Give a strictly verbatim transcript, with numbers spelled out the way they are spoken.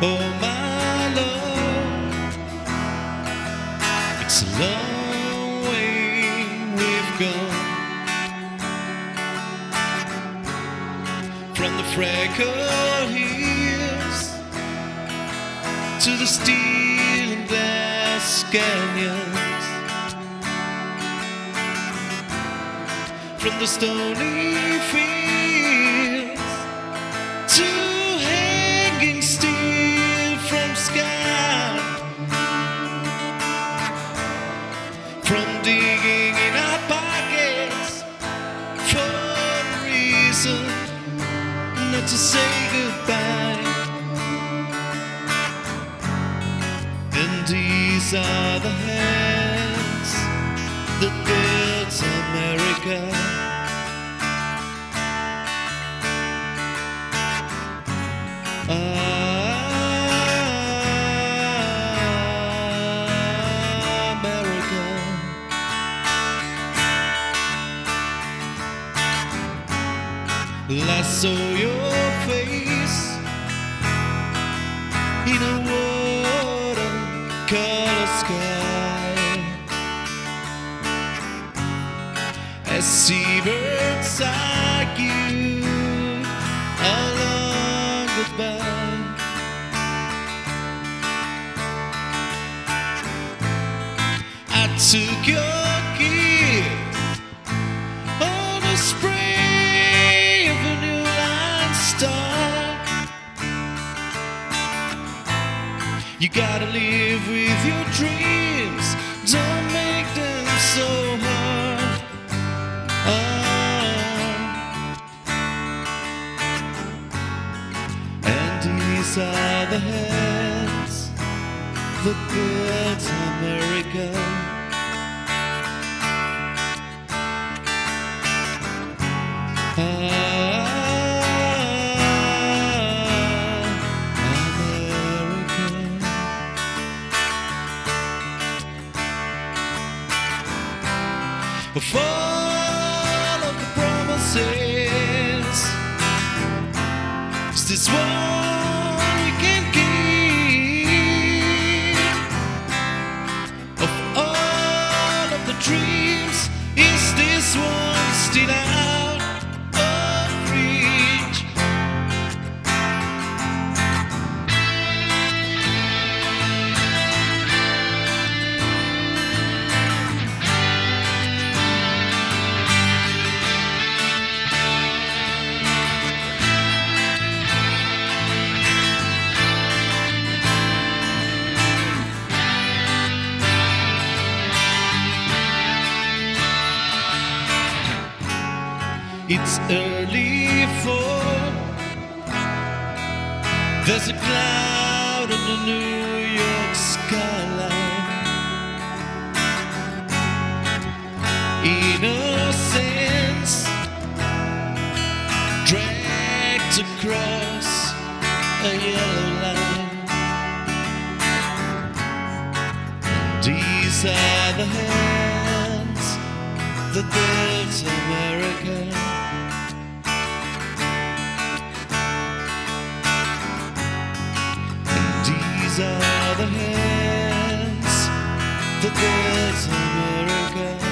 Oh my love, it's a long way we've gone from the freckled hills to the steel and glass canyons, from the stony fields to hanging steel from sky, from digging in our pockets for a reason not to say goodbye. And these are the hands that built America. I saw your face in a watercolor sky, as seabirds argued a long goodbye. I took your gift on a spray of a new line star. You gotta live with your dreams, don't make them so hard. Oh. And these are the hands that built America. Full of the promises, is this one we can keep? Of all of the dreams, is this one still out of reach? It's early fall. There's a cloud on the New York skyline. Innocence dragged across a yellow line. These are the hands that built America. These are the hands that built America.